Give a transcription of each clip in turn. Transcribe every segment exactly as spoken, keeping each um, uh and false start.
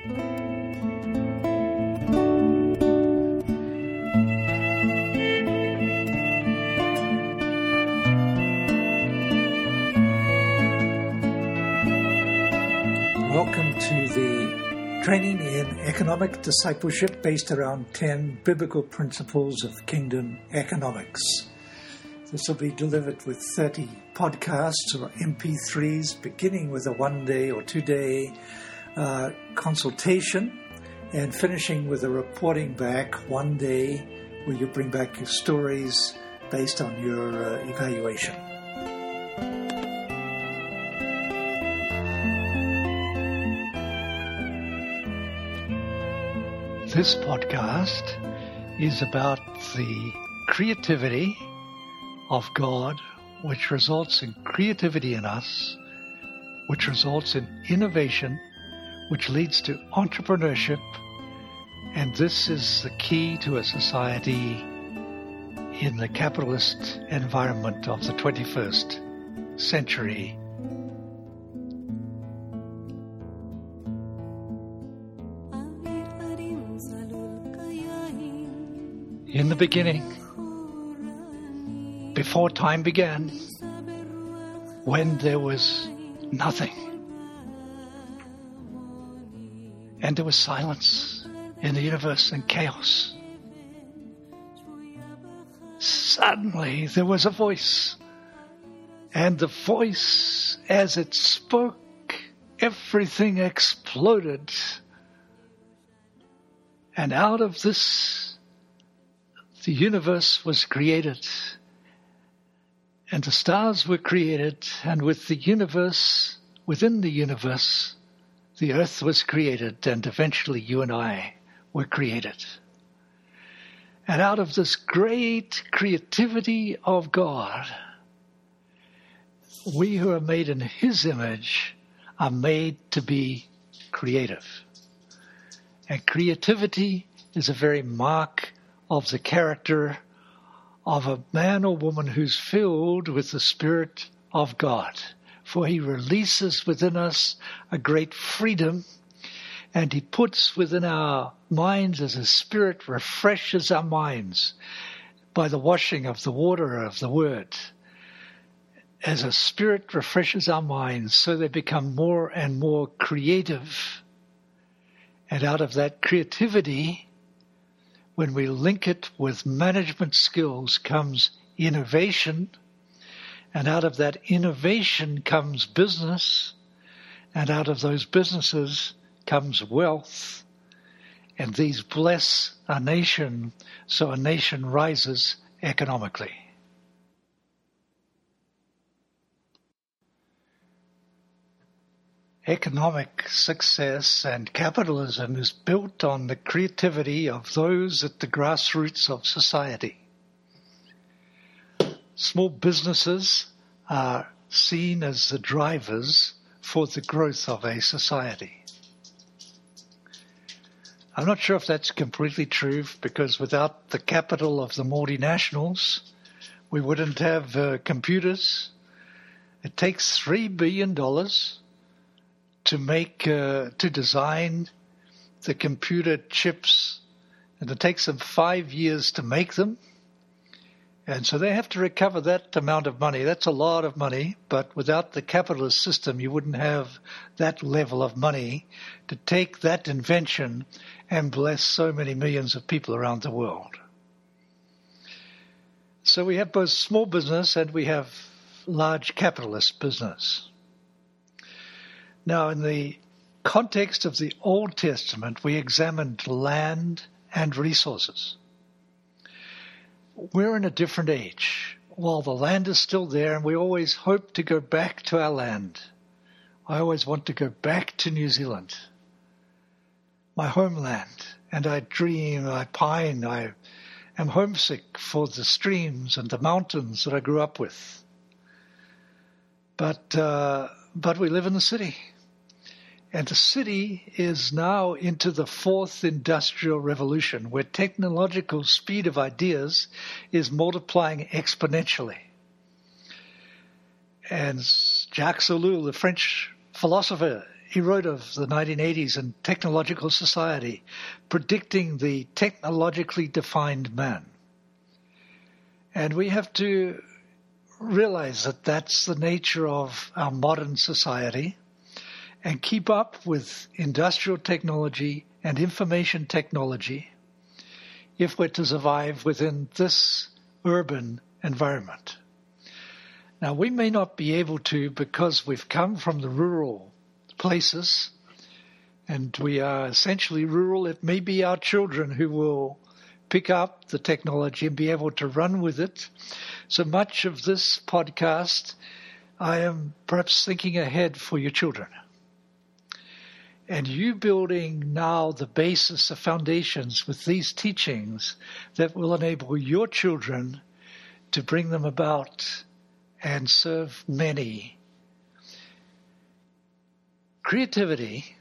Welcome to the training in economic discipleship based around ten biblical principles of kingdom economics. This will be delivered with thirty podcasts or M P threes, beginning with a one-day or two-day uh, consultation and finishing with a reporting back one day where you bring back your stories based on your uh, evaluation. This podcast is about the creativity of God, which results in creativity in us, which results in innovation, which leads to entrepreneurship, and this is the key to a society in the capitalist environment of the twenty-first century. In the beginning, before time began, when there was nothing, and there was silence in the universe and chaos, suddenly there was a voice, and the voice, as it spoke, everything exploded, and out of this the universe was created, and the stars were created, and with the universe, within the universe, the earth was created, and eventually you and I were created. And out of this great creativity of God, we who are made in His image are made to be creative. And creativity is a very mark of the character of a man or woman who's filled with the Spirit of God. For He releases within us a great freedom, and He puts within our minds as His Spirit refreshes our minds by the washing of the water of the Word. As a Spirit refreshes our minds, so they become more and more creative. And out of that creativity, when we link it with management skills, comes innovation, and out of that innovation comes business, and out of those businesses comes wealth, and these bless a nation, so a nation rises economically. Economic success and capitalism is built on the creativity of those at the grassroots of society. Small businesses are seen as the drivers for the growth of a society. I'm not sure if that's completely true, because without the capital of the multinationals, we wouldn't have uh, computers. It takes three billion dollars to make, uh, to design the computer chips, and it takes them five years to make them. And so they have to recover that amount of money. That's a lot of money, but without the capitalist system, you wouldn't have that level of money to take that invention and bless so many millions of people around the world. So we have both small business and we have large capitalist business. Now, in the context of the Old Testament, we examined land and resources. We're in a different age. While the land is still there, and we always hope to go back to our land. I always want to go back to New Zealand, my homeland, and I dream, I pine, I am homesick for the streams and the mountains that I grew up with. But uh, but we live in the city. And the city is now into the fourth industrial revolution, where technological speed of ideas is multiplying exponentially. And Jacques Ellul, the French philosopher, he wrote of the nineteen eighties and technological society, predicting the technologically defined man. And we have to realize that that's the nature of our modern society and keep up with industrial technology and information technology if we're to survive within this urban environment. Now, we may not be able to because we've come from the rural places and we are essentially rural. It may be our children who will pick up the technology and be able to run with it. So much of this podcast, I am perhaps thinking ahead for your children. And you building now the basis, the foundations with these teachings that will enable your children to bring them about and serve many. Creativity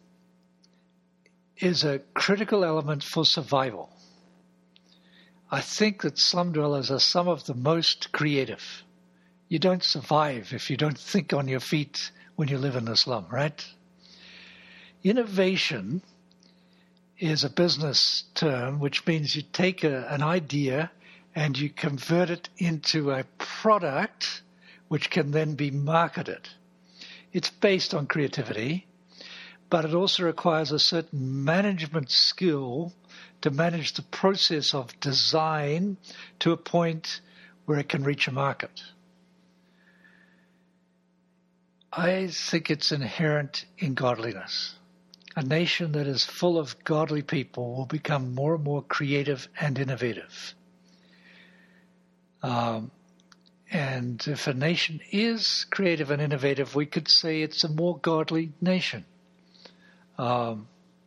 is a critical element for survival. I think that slum dwellers are some of the most creative. You don't survive if you don't think on your feet when you live in a slum, right? Innovation is a business term, which means you take a, an idea and you convert it into a product which can then be marketed. It's based on creativity, but it also requires a certain management skill to manage the process of design to a point where it can reach a market. I think it's inherent in godliness. A nation that is full of godly people will become more and more creative and innovative. Um, and if a nation is creative and innovative, we could say it's a more godly nation. Um,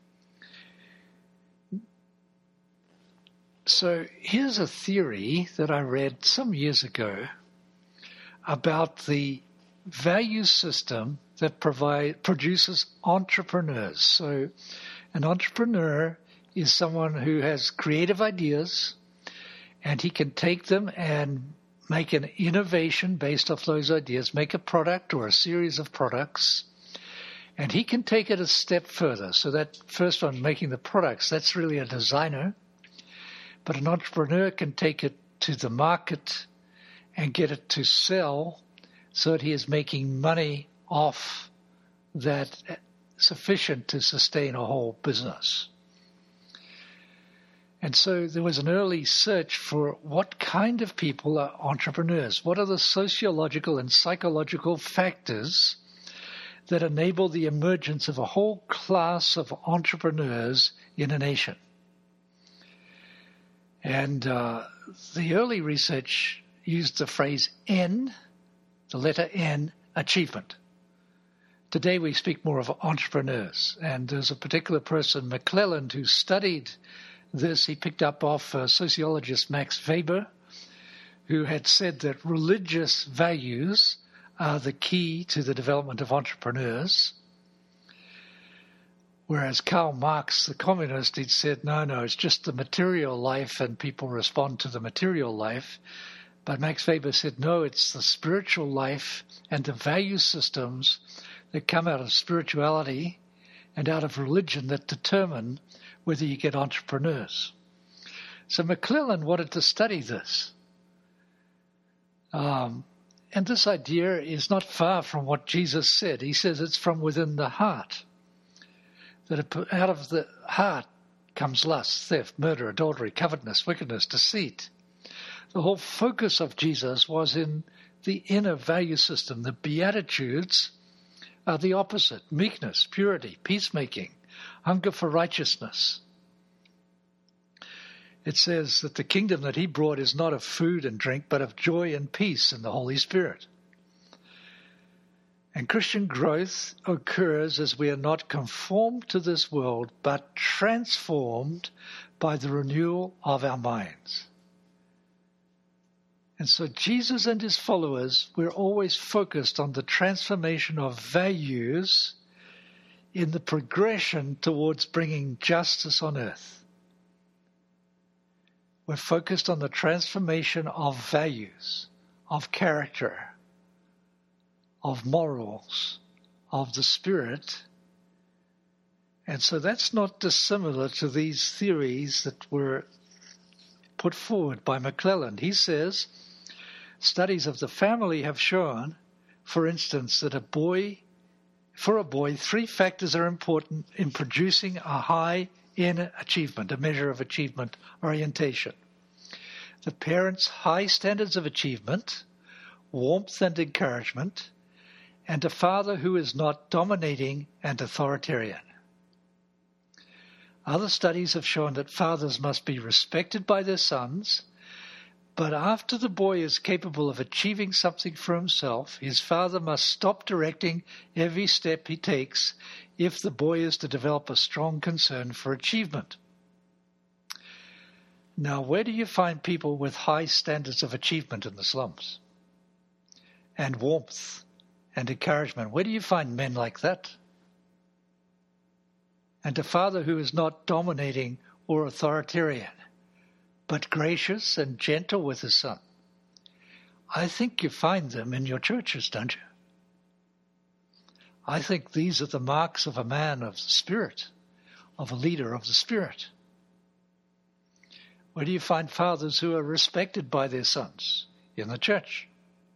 so here's a theory that I read some years ago about the value system that provide produces entrepreneurs. So an entrepreneur is someone who has creative ideas, and he can take them and make an innovation based off those ideas, make a product or a series of products, and he can take it a step further. So that first one, making the products, that's really a designer. But an entrepreneur can take it to the market and get it to sell so that he is making money off that sufficient to sustain a whole business. And so there was an early search for what kind of people are entrepreneurs. What are the sociological and psychological factors that enable the emergence of a whole class of entrepreneurs in a nation? And uh, the early research used the phrase N, the letter N, achievement. Today we speak more of entrepreneurs. And there's a particular person, McClelland, who studied this. He picked up off uh, sociologist Max Weber, who had said that religious values are the key to the development of entrepreneurs. Whereas Karl Marx, the communist, he'd said, no, no, it's just the material life and people respond to the material life. But Max Weber said, no, it's the spiritual life and the value systems that come out of spirituality and out of religion that determine whether you get entrepreneurs. So McClelland wanted to study this. Um, and this idea is not far from what Jesus said. He says it's from within the heart. That out of the heart comes lust, theft, murder, adultery, covetousness, wickedness, deceit. The whole focus of Jesus was in the inner value system. The Beatitudes are the opposite: meekness, purity, peacemaking, hunger for righteousness. It says that the kingdom that he brought is not of food and drink, but of joy and peace in the Holy Spirit. And Christian growth occurs as we are not conformed to this world, but transformed by the renewal of our minds. And so Jesus and his followers were always focused on the transformation of values in the progression towards bringing justice on earth. We're focused on the transformation of values, of character, of morals, of the spirit And so that's not dissimilar to these theories that were put forward by McClelland. He says, studies of the family have shown, for instance, that a boy, for a boy, three factors are important in producing a high in achievement, a measure of achievement orientation. The parents' high standards of achievement, warmth and encouragement, and a father who is not dominating and authoritarian. Other studies have shown that fathers must be respected by their sons, but after the boy is capable of achieving something for himself, his father must stop directing every step he takes if the boy is to develop a strong concern for achievement. Now, where do you find people with high standards of achievement in the slums? And warmth and encouragement. Where do you find men like that? And a father who is not dominating or authoritarian, but gracious and gentle with his son. I think you find them in your churches, don't you? I think these are the marks of a man of the Spirit, of a leader of the Spirit. Where do you find fathers who are respected by their sons? In the church.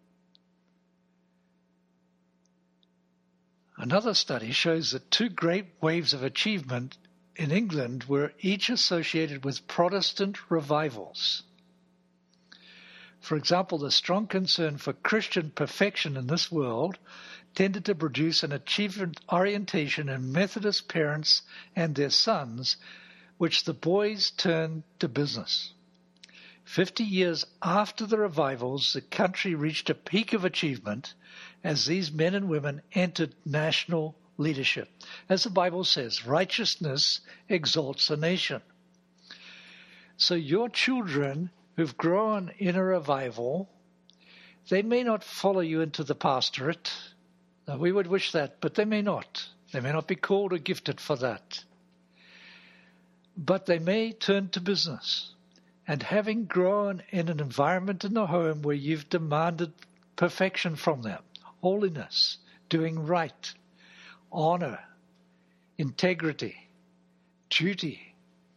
Another study shows that two great waves of achievement in England were each associated with Protestant revivals. For example, the strong concern for Christian perfection in this world tended to produce an achievement orientation in Methodist parents and their sons, which the boys turned to business. Fifty years after the revivals, the country reached a peak of achievement as these men and women entered national leadership. As the Bible says, righteousness exalts a nation. So your children who've grown in a revival, they may not follow you into the pastorate. Now, we would wish that, but they may not. They may not be called or gifted for that. But they may turn to business. And having grown in an environment in the home where you've demanded perfection from them, holiness, doing right, honor, integrity, duty,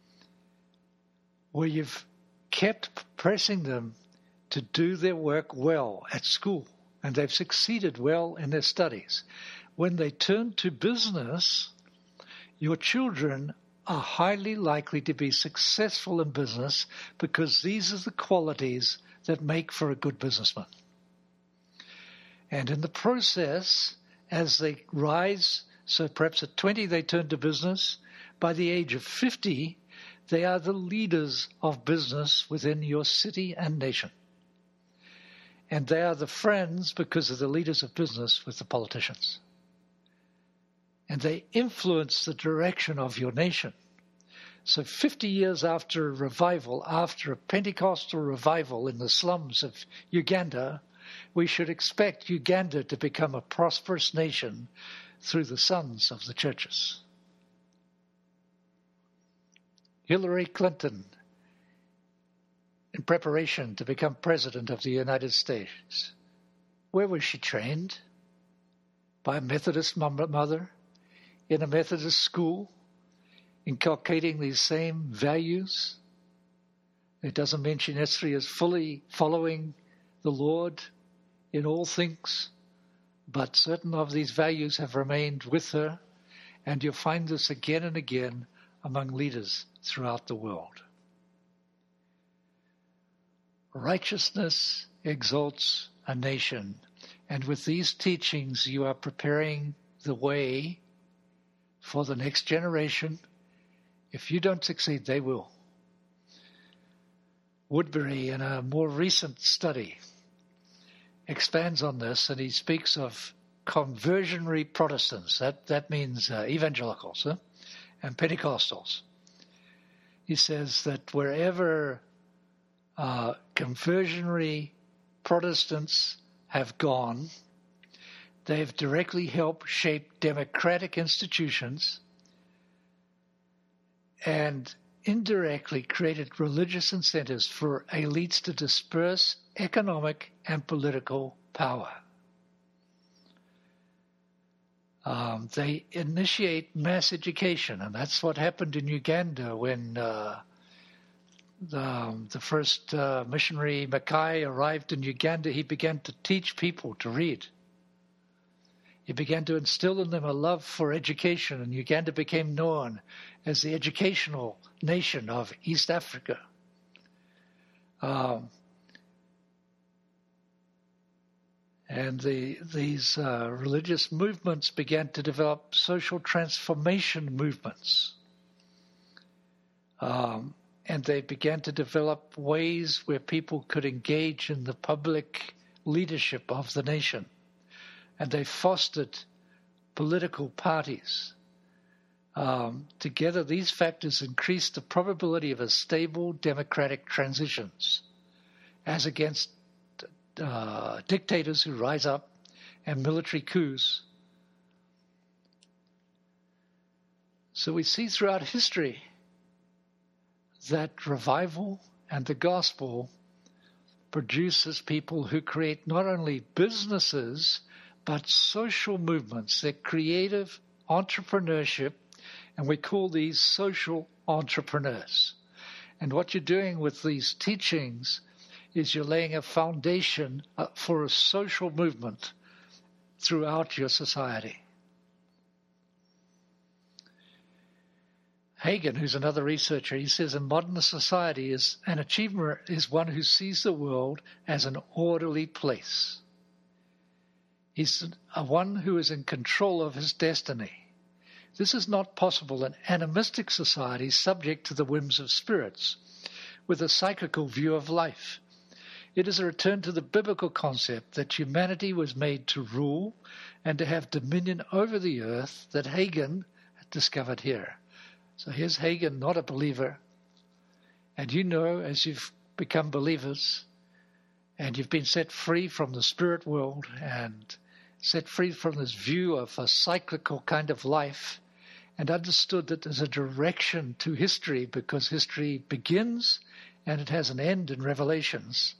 where you've kept pressing them to do their work well at school, and they've succeeded well in their studies. When they turn to business, your children are highly likely to be successful in business because these are the qualities that make for a good businessman. And in the process, as they rise, so perhaps at twenty they turn to business, by the age of fifty, they are the leaders of business within your city and nation. And they are the friends, because of the leaders of business, with the politicians. And they influence the direction of your nation. So fifty years after a revival, after a Pentecostal revival in the slums of Uganda, we should expect Uganda to become a prosperous nation through the sons of the churches. Hillary Clinton, in preparation to become president of the United States, where was she trained? By a Methodist mother, in a Methodist school, inculcating these same values. It doesn't mean she necessarily is fully following the Lord in all things, but certain of these values have remained with her, and you'll find this again and again among leaders throughout the world. Righteousness exalts a nation, and with these teachings you are preparing the way for the next generation. If you don't succeed, they will. Woodbury, in a more recent study, expands on this, and he speaks of conversionary Protestants. That, that means uh, evangelicals huh? and Pentecostals. He says that wherever uh, conversionary Protestants have gone, they have directly helped shape democratic institutions and indirectly created religious incentives for elites to disperse economic and political power. Um, they initiate mass education, and that's what happened in Uganda when uh, the, um, the first uh, missionary Mackay arrived in Uganda. He began to teach people to read. He began to instill in them a love for education, and Uganda became known as the educational nation of East Africa. Um, and the, these uh, religious movements began to develop social transformation movements. Um, and they began to develop ways where people could engage in the public leadership of the nation. And they fostered political parties. Um, together, these factors increased the probability of a stable democratic transitions as against uh, dictators who rise up and military coups. So we see throughout history that revival and the gospel produces people who create not only businesses but social movements. They're creative entrepreneurship, and we call these social entrepreneurs. And what you're doing with these teachings is you're laying a foundation for a social movement throughout your society. Hagen, who's another researcher, he says a modern society is an achiever is one who sees the world as an orderly place. He's a one who is in control of his destiny. This is not possible in animistic societies subject to the whims of spirits, with a psychical view of life. It is a return to the biblical concept that humanity was made to rule and to have dominion over the earth that Hagen discovered here. So here's Hagen, not a believer. And you know, as you've become believers, and you've been set free from the spirit world and set free from this view of a cyclical kind of life, and understood that there's a direction to history because history begins and it has an end in Revelations.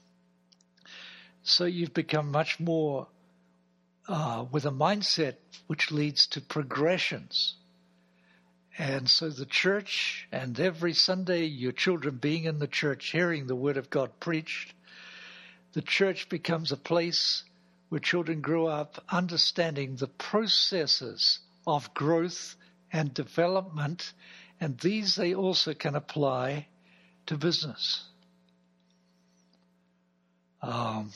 So you've become much more uh, with a mindset which leads to progressions. And so the church, and every Sunday your children being in the church, hearing the word of God preached, the church becomes a place where children grow up understanding the processes of growth and development, and these they also can apply to business. Um,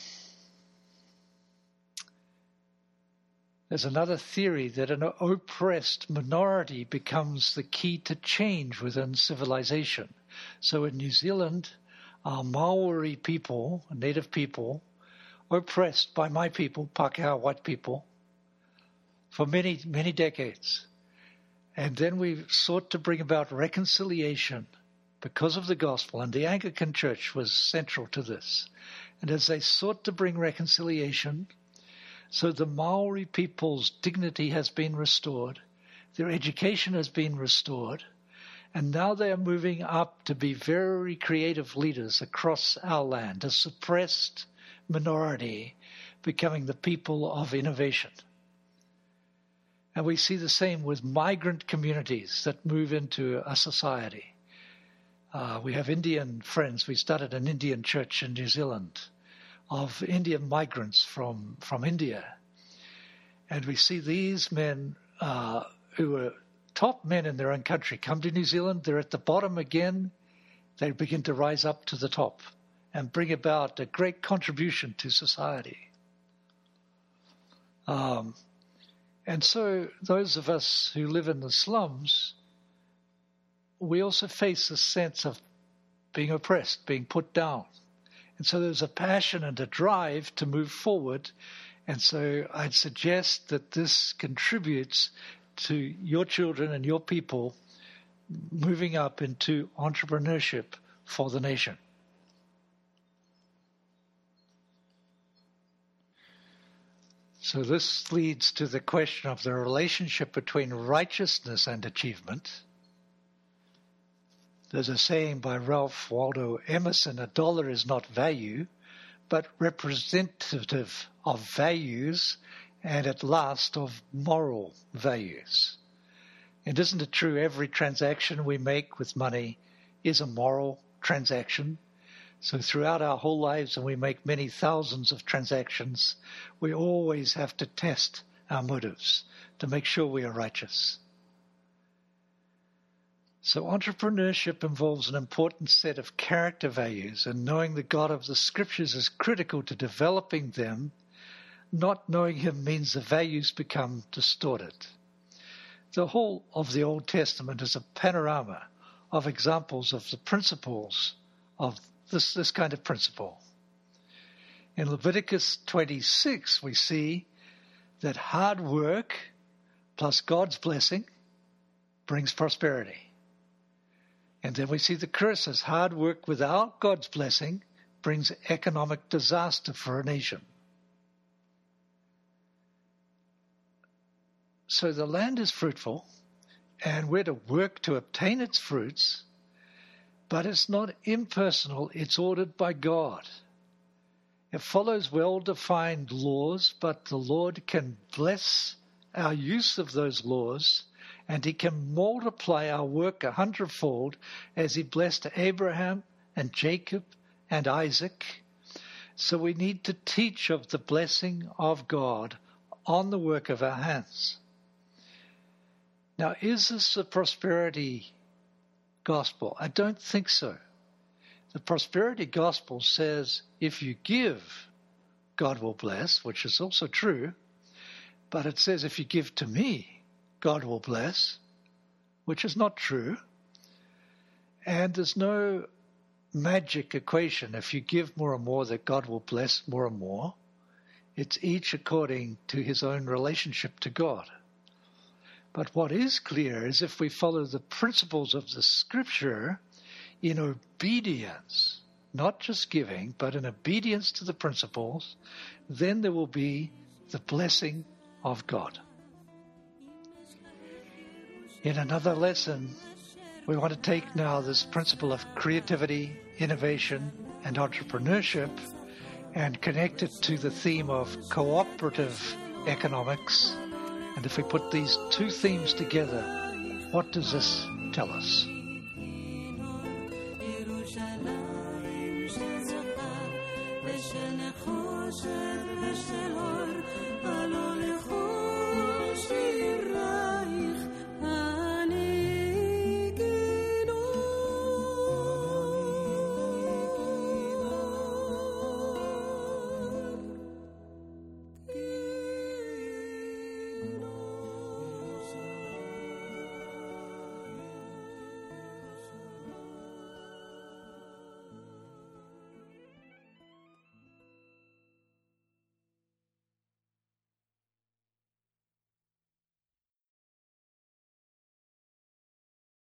there's another theory that an oppressed minority becomes the key to change within civilization. So in New Zealand, our Maori people, native people, oppressed by my people, Pākehā white people, for many, many decades. And then we sought to bring about reconciliation because of the gospel, and the Anglican Church was central to this. And as they sought to bring reconciliation, so the Maori people's dignity has been restored, their education has been restored, and now they are moving up to be very creative leaders across our land, a suppressed minority becoming the people of innovation. And we see the same with migrant communities that move into a society. Uh, we have Indian friends. We started an Indian church in New Zealand of Indian migrants from, from India. And we see these men uh, who are top men in their own country come to New Zealand. They're at the bottom again. They begin to rise up to the top and bring about a great contribution to society. Um, and so those of us who live in the slums, we also face a sense of being oppressed, being put down. And so there's a passion and a drive to move forward. And so I'd suggest that this contributes to your children and your people moving up into entrepreneurship for the nation. So this leads to the question of the relationship between righteousness and achievement. There's a saying by Ralph Waldo Emerson, a dollar is not value, but representative of values, and at last of moral values. And isn't it true every transaction we make with money is a moral transaction? So throughout our whole lives, and we make many thousands of transactions, we always have to test our motives to make sure we are righteous. So entrepreneurship involves an important set of character values, and knowing the God of the Scriptures is critical to developing them. Not knowing Him means the values become distorted. The whole of the Old Testament is a panorama of examples of the principles of this, this kind of principle. In Leviticus twenty-six, we see that hard work plus God's blessing brings prosperity. And then we see the curses. Hard work without God's blessing brings economic disaster for a nation. So the land is fruitful, and we're to work to obtain its fruits, but it's not impersonal, it's ordered by God. It follows well-defined laws, but the Lord can bless our use of those laws, and He can multiply our work a hundredfold as He blessed Abraham and Jacob and Isaac. So we need to teach of the blessing of God on the work of our hands. Now, is this the prosperity gospel? I don't think so. The prosperity gospel says if you give, God will bless, which is also true. But it says if you give to me, God will bless, which is not true. And there's no magic equation. If you give more and more, that God will bless more and more. It's each according to his own relationship to God. But what is clear is if we follow the principles of the Scripture in obedience, not just giving, but in obedience to the principles, then there will be the blessing of God. In another lesson, we want to take now this principle of creativity, innovation, and entrepreneurship and connect it to the theme of cooperative economics. And if we put these two themes together, what does this tell us?